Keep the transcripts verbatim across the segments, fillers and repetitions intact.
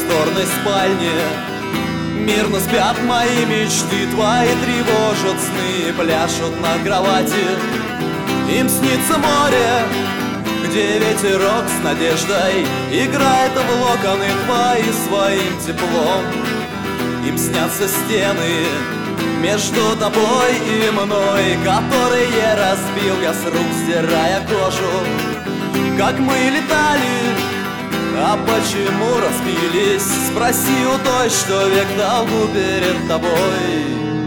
просторной спальне. Мирно спят мои мечты, твои тревожат сны, пляшут на кровати. Им снится море, где ветерок с надеждой играет в локоны твои своим теплом. Им снятся стены между тобой и мной, которые разбил я с рук, стирая кожу. Как мы летали, а почему разбились? Спроси у той, что век долгу перед тобой.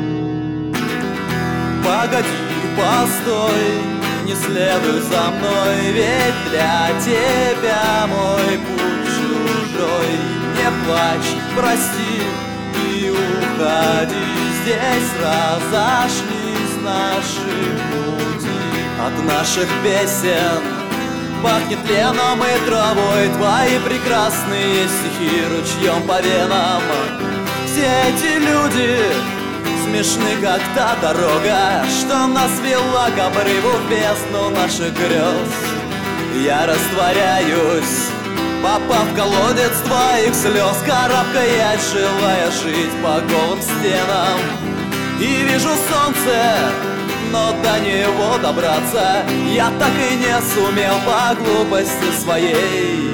Погоди, постой, не следуй за мной, ведь для тебя мой путь чужой. Не плачь, прости и уходи, здесь разошлись наши пути. От наших песен пахнет леном и травой, твои прекрасные стихи ручьем по венам. Все эти люди смешны, как та дорога, что нас вела к обрыву в бездну наших грез. Я растворяюсь, попав в колодец твоих слез, карабкаясь, желая жить по голым стенам. И вижу солнце, но до него добраться я так и не сумел по глупости своей.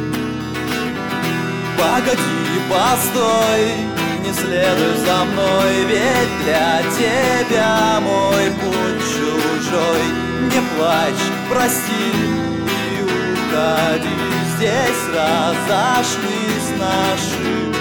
Погоди, постой, не следуй за мной, ведь для тебя мой путь чужой. Не плачь, прости и уходи, здесь разошлись наши